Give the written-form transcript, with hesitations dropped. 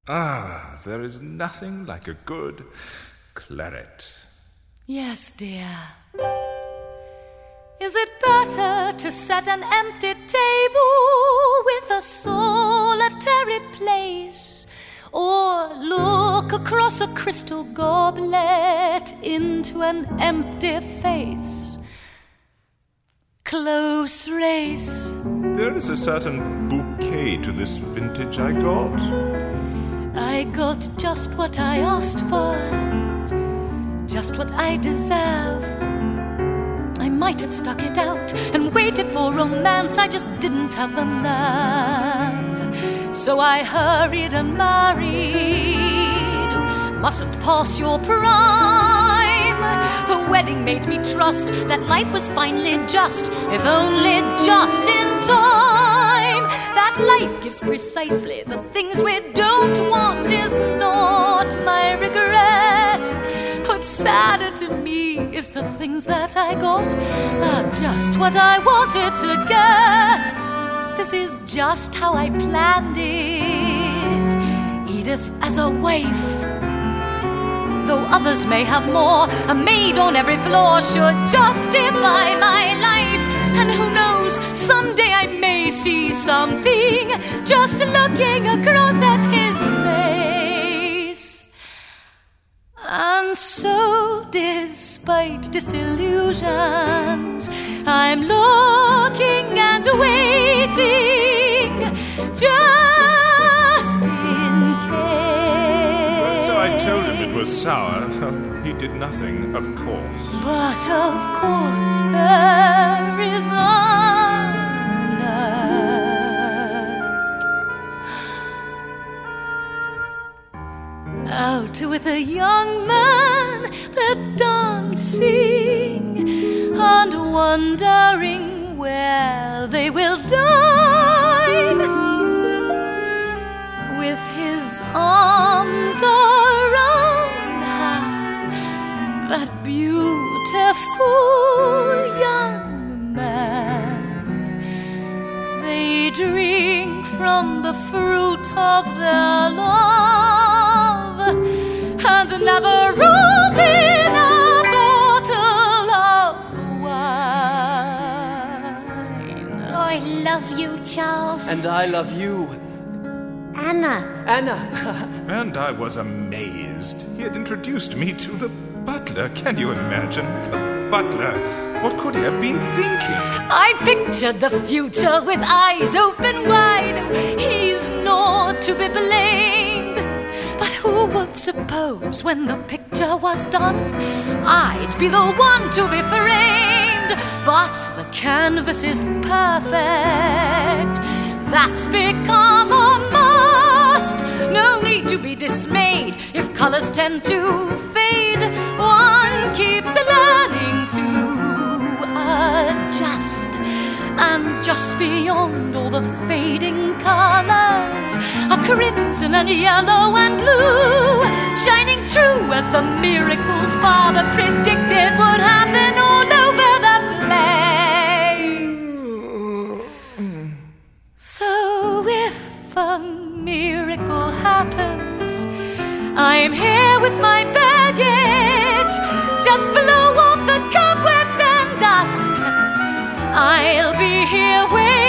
Ah, there is nothing like a good claret. Yes, dear. Is it better to set an empty table with a solitary place, or look across a crystal goblet into an empty face? Close race. There is a certain bouquet to this vintage I got. I got just what I asked for, just what I deserve. I might have stuck it out and waited for romance, I just didn't have the nerve. So I hurried and married. Mustn't pass your prime. The wedding made me trust that life was finally just, if only just in time. That life gives precisely the things we don't want is not my regret. What's sadder to me is the things that I got are just what I wanted to get. This is just how I planned it. Edith as a waif. Though others may have more, a maid on every floor should justify my life. And who knows, someday I may see something just looking across at his face. And so, despite disillusions, I'm looking and waiting just in case. So I told him it was sour. He did nothing, of course. But of course there is honor. Out with a young man, they're dancing and wondering where they will dine. With his arms around her, that beautiful young man. They drink from the fruit of their love and never open a bottle of wine. I love you, Charles. And I love you. Anna. And I was amazed. He had introduced me to the butler. Can you imagine? The butler. What could he have been thinking? I pictured the future with eyes open wide. He's not to be blamed. But who would suppose when the picture was done, I'd be the one to be framed? But the canvas is perfect. That's become a must. No need to be dismayed if colors tend to fade. One keeps learning to adjust. And just beyond all the fading colors are crimson and yellow and blue, shining true as the miracles Father predicted would happen all over the place. So if a miracle happens, I'm here with my baggage. Just blow off the cobwebs and dust. I'll be here waiting.